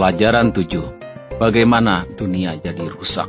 Pelajaran 7. Bagaimana dunia jadi rusak.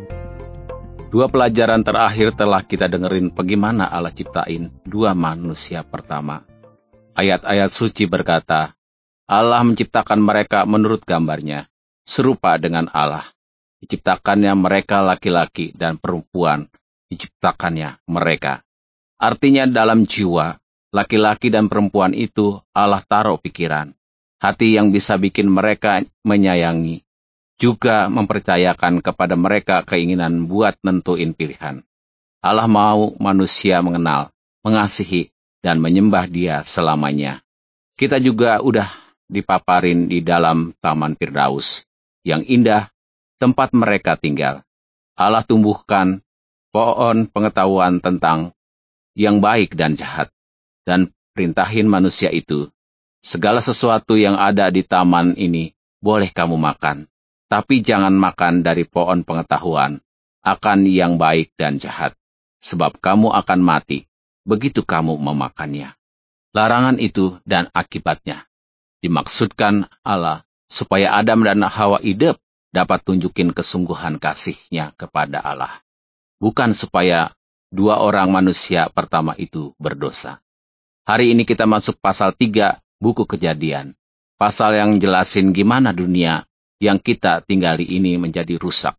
2 pelajaran terakhir telah kita dengerin bagaimana Allah ciptain 2 manusia pertama. Ayat-ayat suci berkata, Allah menciptakan mereka menurut gambarnya, serupa dengan Allah. Diciptakannya mereka laki-laki dan perempuan, diciptakannya mereka. Artinya dalam jiwa, laki-laki dan perempuan itu Allah taruh pikiran. Hati yang bisa bikin mereka menyayangi, juga mempercayakan kepada mereka keinginan buat nentuin pilihan. Allah mau manusia mengenal, mengasihi, dan menyembah Dia selamanya. Kita juga udah dipaparin di dalam Taman Firdaus, yang indah, tempat mereka tinggal. Allah tumbuhkan pohon pengetahuan tentang yang baik dan jahat, dan perintahin manusia itu. Segala sesuatu yang ada di taman ini boleh kamu makan, tapi jangan makan dari pohon pengetahuan akan yang baik dan jahat, sebab kamu akan mati begitu kamu memakannya. Larangan itu dan akibatnya dimaksudkan Allah supaya Adam dan Hawa hidup dapat tunjukin kesungguhan kasih-Nya kepada Allah, bukan supaya 2 orang manusia pertama itu berdosa. Hari ini kita masuk pasal 3 buku Kejadian, pasal yang jelasin gimana dunia yang kita tinggali ini menjadi rusak.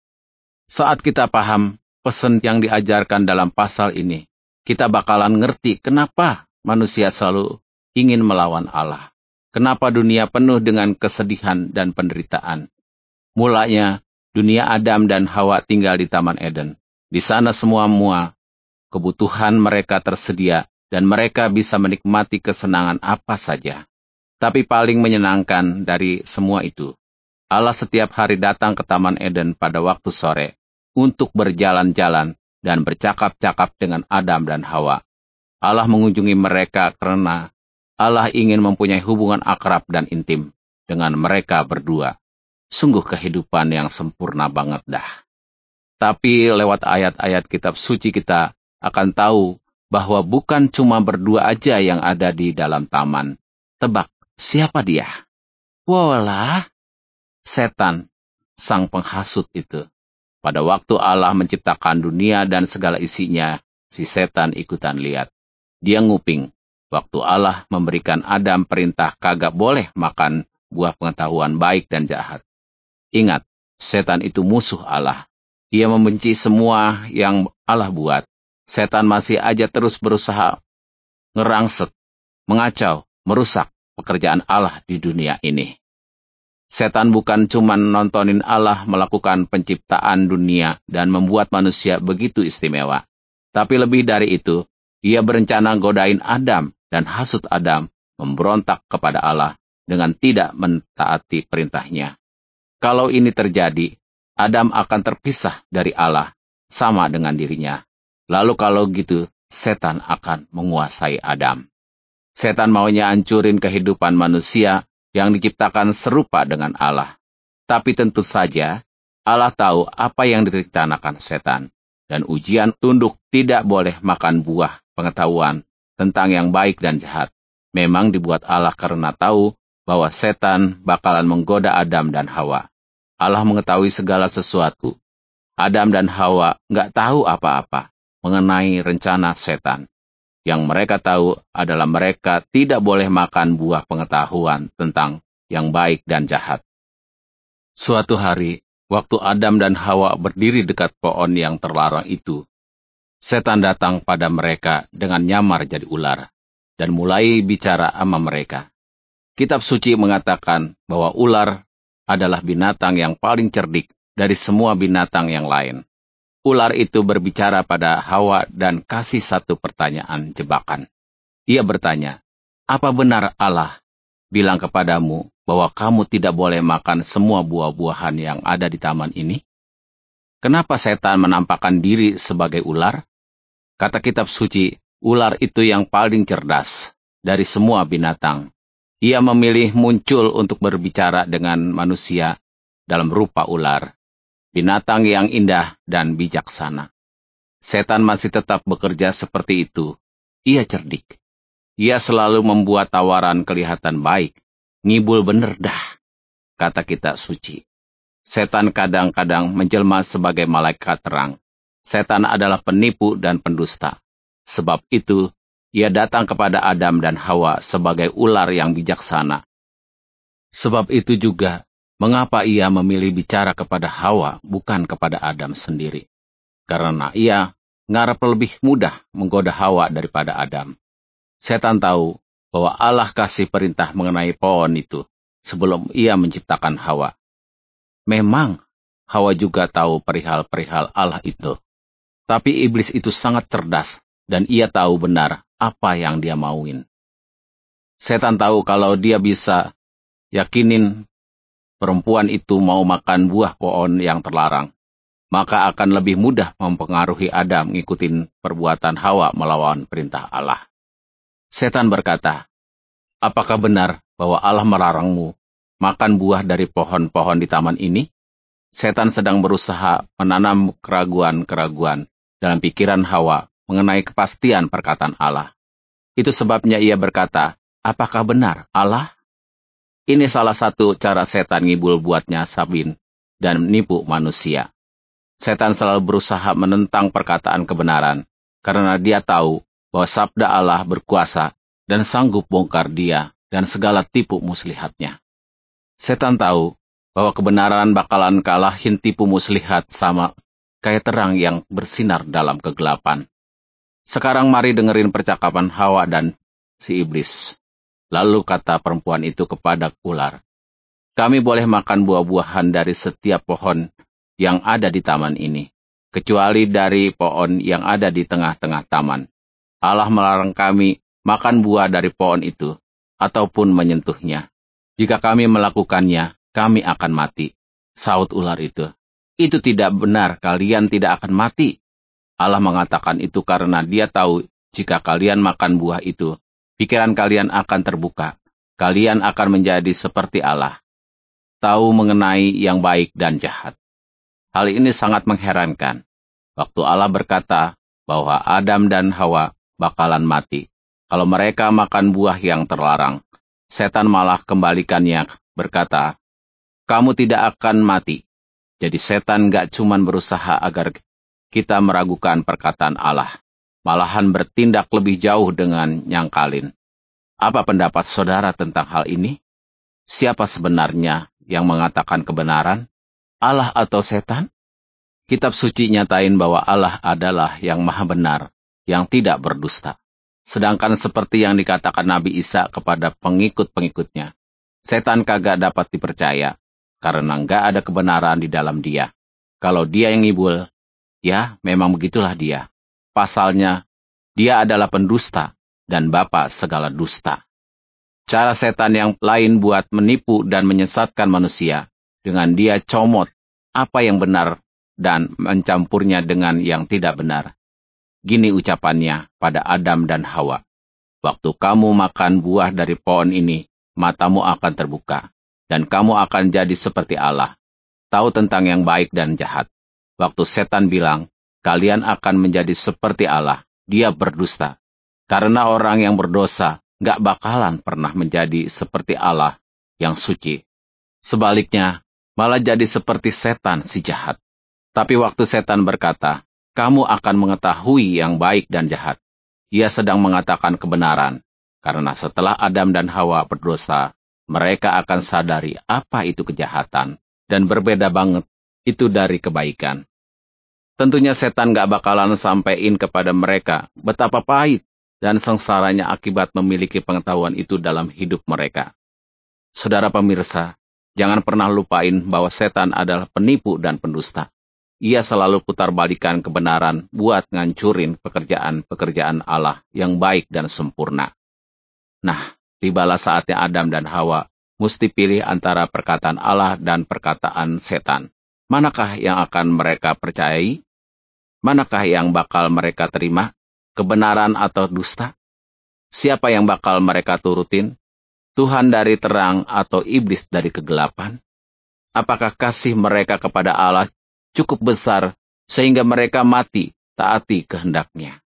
Saat kita paham pesan yang diajarkan dalam pasal ini, kita bakalan ngerti kenapa manusia selalu ingin melawan Allah. Kenapa dunia penuh dengan kesedihan dan penderitaan. Mulanya, dunia Adam dan Hawa tinggal di Taman Eden. Di sana semua kebutuhan mereka tersedia, dan mereka bisa menikmati kesenangan apa saja. Tapi paling menyenangkan dari semua itu, Allah setiap hari datang ke Taman Eden pada waktu sore untuk berjalan-jalan dan bercakap-cakap dengan Adam dan Hawa. Allah mengunjungi mereka karena Allah ingin mempunyai hubungan akrab dan intim dengan mereka berdua. Sungguh kehidupan yang sempurna banget dah. Tapi lewat ayat-ayat kitab suci kita akan tahu bahwa bukan cuma berdua aja yang ada di dalam taman. Tebak, siapa dia? Walah, setan, sang penghasut itu. Pada waktu Allah menciptakan dunia dan segala isinya, si setan ikutan lihat. Dia nguping, waktu Allah memberikan Adam perintah kagak boleh makan buah pengetahuan baik dan jahat. Ingat, setan itu musuh Allah. Dia membenci semua yang Allah buat. Setan masih aja terus berusaha ngerangsek, mengacau, merusak pekerjaan Allah di dunia ini. Setan bukan cuma nontonin Allah melakukan penciptaan dunia dan membuat manusia begitu istimewa. Tapi lebih dari itu, dia berencana godain Adam dan hasut Adam memberontak kepada Allah dengan tidak mentaati perintahnya. Kalau ini terjadi, Adam akan terpisah dari Allah, sama dengan dirinya. Lalu kalau gitu, setan akan menguasai Adam. Setan maunya hancurin kehidupan manusia yang diciptakan serupa dengan Allah. Tapi tentu saja, Allah tahu apa yang direncanakan setan. Dan ujian tunduk tidak boleh makan buah pengetahuan tentang yang baik dan jahat. Memang dibuat Allah karena tahu bahwa setan bakalan menggoda Adam dan Hawa. Allah mengetahui segala sesuatu. Adam dan Hawa nggak tahu apa-apa mengenai rencana setan. Yang mereka tahu adalah mereka tidak boleh makan buah pengetahuan tentang yang baik dan jahat. Suatu hari, waktu Adam dan Hawa berdiri dekat pohon yang terlarang itu, setan datang pada mereka dengan nyamar jadi ular dan mulai bicara sama mereka. Kitab suci mengatakan bahwa ular adalah binatang yang paling cerdik dari semua binatang yang lain. Ular itu berbicara pada Hawa dan kasih satu pertanyaan jebakan. Ia bertanya, apa benar Allah bilang kepadamu bahwa kamu tidak boleh makan semua buah-buahan yang ada di taman ini? Kenapa setan menampakkan diri sebagai ular? Kata kitab suci, ular itu yang paling cerdas dari semua binatang. Ia memilih muncul untuk berbicara dengan manusia dalam rupa ular. Binatang yang indah dan bijaksana. Setan masih tetap bekerja seperti itu. Ia cerdik. Ia selalu membuat tawaran kelihatan baik. Ngibul bener dah. kata kitab suci. Setan kadang-kadang menjelma sebagai malaikat terang. Setan adalah penipu dan pendusta. Sebab itu, ia datang kepada Adam dan Hawa sebagai ular yang bijaksana. Sebab itu juga, mengapa ia memilih bicara kepada Hawa bukan kepada Adam sendiri? Karena ia ngarep lebih mudah menggoda Hawa daripada Adam. Setan tahu bahwa Allah kasih perintah mengenai pohon itu sebelum ia menciptakan Hawa. Memang Hawa juga tahu perihal-perihal Allah itu. Tapi iblis itu sangat cerdas dan ia tahu benar apa yang dia mauin. Setan tahu kalau dia bisa yakinin perempuan itu mau makan buah pohon yang terlarang, maka akan lebih mudah mempengaruhi Adam ngikutin perbuatan Hawa melawan perintah Allah. Setan berkata, apakah benar bahwa Allah melarangmu makan buah dari pohon-pohon di taman ini? Setan sedang berusaha menanam keraguan-keraguan dalam pikiran Hawa mengenai kepastian perkataan Allah. Itu sebabnya ia berkata, apakah benar Allah? Ini salah satu cara setan ngibul buatnya sabin dan menipu manusia. Setan selalu berusaha menentang perkataan kebenaran, karena dia tahu bahwa sabda Allah berkuasa dan sanggup bongkar dia dan segala tipu muslihatnya. Setan tahu bahwa kebenaran bakalan kalahin tipu muslihat sama kayak terang yang bersinar dalam kegelapan. Sekarang mari dengerin percakapan Hawa dan si iblis. Lalu kata perempuan itu kepada ular, kami boleh makan buah-buahan dari setiap pohon yang ada di taman ini, kecuali dari pohon yang ada di tengah-tengah taman. Allah melarang kami makan buah dari pohon itu, ataupun menyentuhnya. Jika kami melakukannya, kami akan mati. Saut ular itu, itu tidak benar, kalian tidak akan mati. Allah mengatakan itu karena dia tahu jika kalian makan buah itu, pikiran kalian akan terbuka. Kalian akan menjadi seperti Allah, tahu mengenai yang baik dan jahat. Hal ini sangat mengherankan. Waktu Allah berkata bahwa Adam dan Hawa bakalan mati kalau mereka makan buah yang terlarang, setan malah kembalikannya berkata, kamu tidak akan mati. Jadi setan gak cuman berusaha agar kita meragukan perkataan Allah, malahan bertindak lebih jauh dengan nyangkalin. Apa pendapat saudara tentang hal ini? Siapa sebenarnya yang mengatakan kebenaran? Allah atau setan? Kitab suci nyatain bahwa Allah adalah yang maha benar, yang tidak berdusta. Sedangkan seperti yang dikatakan Nabi Isa kepada pengikut-pengikutnya, setan kagak dapat dipercaya, karena nggak ada kebenaran di dalam dia. Kalau dia yang ngibul, ya memang begitulah dia. Pasalnya, dia adalah pendusta dan bapa segala dusta. Cara setan yang lain buat menipu dan menyesatkan manusia, dengan dia comot apa yang benar dan mencampurnya dengan yang tidak benar. Gini ucapannya pada Adam dan Hawa. Waktu kamu makan buah dari pohon ini, matamu akan terbuka, dan kamu akan jadi seperti Allah, tahu tentang yang baik dan jahat. Waktu setan bilang, kalian akan menjadi seperti Allah, dia berdusta. Karena orang yang berdosa gak bakalan pernah menjadi seperti Allah yang suci. Sebaliknya, malah jadi seperti setan si jahat. Tapi waktu setan berkata, kamu akan mengetahui yang baik dan jahat, ia sedang mengatakan kebenaran. Karena setelah Adam dan Hawa berdosa, mereka akan sadari apa itu kejahatan, dan berbeda banget itu dari kebaikan. Tentunya setan gak bakalan sampein kepada mereka betapa pahit dan sengsaranya akibat memiliki pengetahuan itu dalam hidup mereka. Saudara pemirsa, jangan pernah lupain bahwa setan adalah penipu dan pendusta. Ia selalu putar balikan kebenaran buat ngancurin pekerjaan-pekerjaan Allah yang baik dan sempurna. Nah, tibalah saatnya Adam dan Hawa mesti pilih antara perkataan Allah dan perkataan setan. Manakah yang akan mereka percayai? Manakah yang bakal mereka terima? Kebenaran atau dusta? Siapa yang bakal mereka turutin? Tuhan dari terang atau iblis dari kegelapan? Apakah kasih mereka kepada Allah cukup besar sehingga mereka mati taati kehendaknya?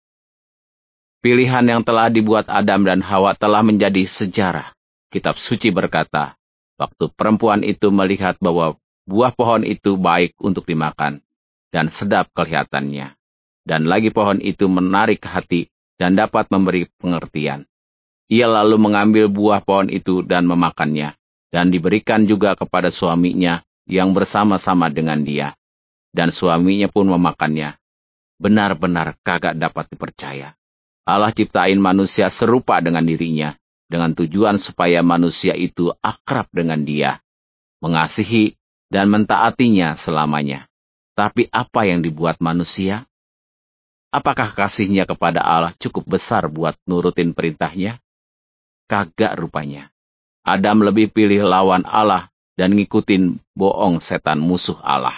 Pilihan yang telah dibuat Adam dan Hawa telah menjadi sejarah. Kitab suci berkata, Waktu perempuan itu melihat bahwa buah pohon itu baik untuk dimakan dan sedap kelihatannya, dan lagi pohon itu menarik hati dan dapat memberi pengertian. Ia lalu mengambil buah pohon itu dan memakannya, dan diberikan juga kepada suaminya yang bersama-sama dengan dia. Dan suaminya pun memakannya. Benar-benar kagak dapat dipercaya. Allah ciptain manusia serupa dengan dirinya, dengan tujuan supaya manusia itu akrab dengan dia, mengasihi dan mentaatinya selamanya. Tapi apa yang dibuat manusia? Apakah kasihnya kepada Allah cukup besar buat nurutin perintahnya? Kagak rupanya. Adam lebih pilih lawan Allah dan ngikutin bohong setan musuh Allah.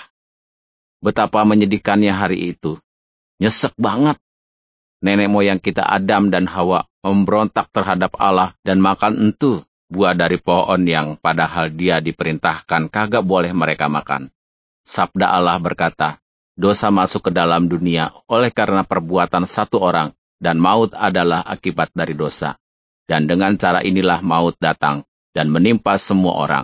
Betapa menyedihkannya hari itu. Nyesek banget. Nenek moyang kita Adam dan Hawa memberontak terhadap Allah dan makan entu buah dari pohon yang padahal dia diperintahkan kagak boleh mereka makan. Sabda Allah berkata, dosa masuk ke dalam dunia oleh karena perbuatan satu orang, dan maut adalah akibat dari dosa. Dan dengan cara inilah maut datang dan menimpa semua orang.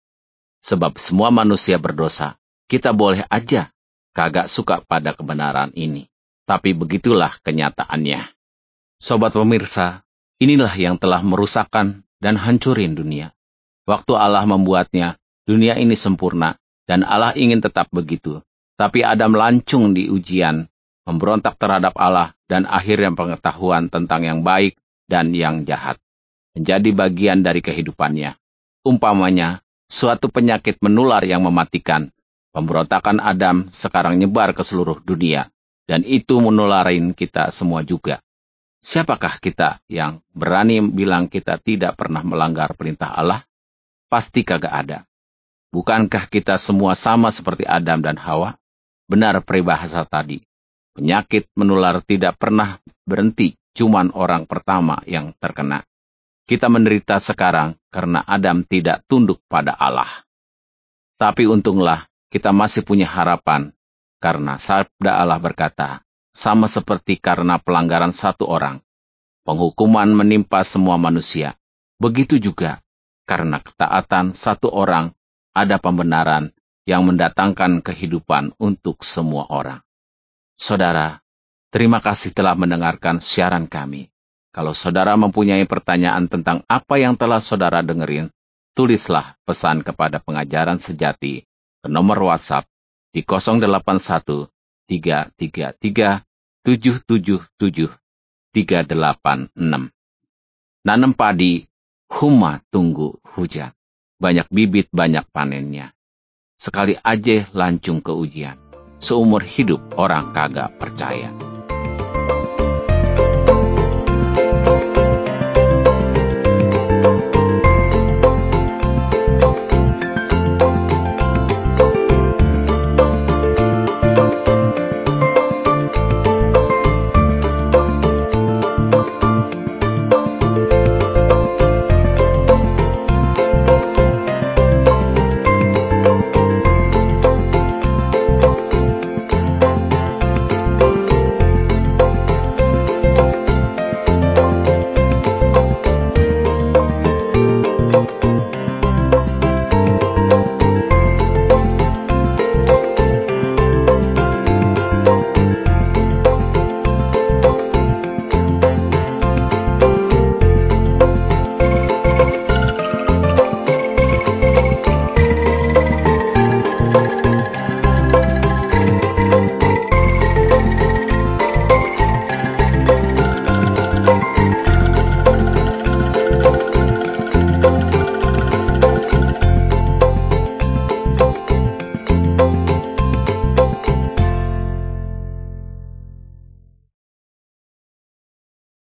Sebab semua manusia berdosa, kita boleh aja kagak suka pada kebenaran ini. Tapi begitulah kenyataannya. Sobat pemirsa, inilah yang telah merusakkan dan hancurin dunia. Waktu Allah membuatnya, dunia ini sempurna, dan Allah ingin tetap begitu. Tapi Adam lancung di ujian, memberontak terhadap Allah, dan akhirnya pengetahuan tentang yang baik dan yang jahat menjadi bagian dari kehidupannya. Umpamanya, suatu penyakit menular yang mematikan. Pemberontakan Adam sekarang nyebar ke seluruh dunia. Dan itu menularin kita semua juga. Siapakah kita yang berani bilang kita tidak pernah melanggar perintah Allah? Pasti kagak ada. Bukankah kita semua sama seperti Adam dan Hawa? Benar peribahasa tadi. Penyakit menular tidak pernah berhenti, cuman orang pertama yang terkena. Kita menderita sekarang karena Adam tidak tunduk pada Allah. Tapi untunglah kita masih punya harapan. Karena sabda Allah berkata, sama seperti karena pelanggaran satu orang, penghukuman menimpa semua manusia. Begitu juga, karena ketaatan satu orang, ada pembenaran yang mendatangkan kehidupan untuk semua orang. Saudara, terima kasih telah mendengarkan siaran kami. Kalau saudara mempunyai pertanyaan tentang apa yang telah saudara dengerin, tulislah pesan kepada pengajaran sejati ke nomor WhatsApp di 081 333 777 386. Nanam padi, huma tunggu hujan. Banyak bibit, banyak panennya. Sekali aja lancung ke ujian. Seumur hidup orang kagak percaya.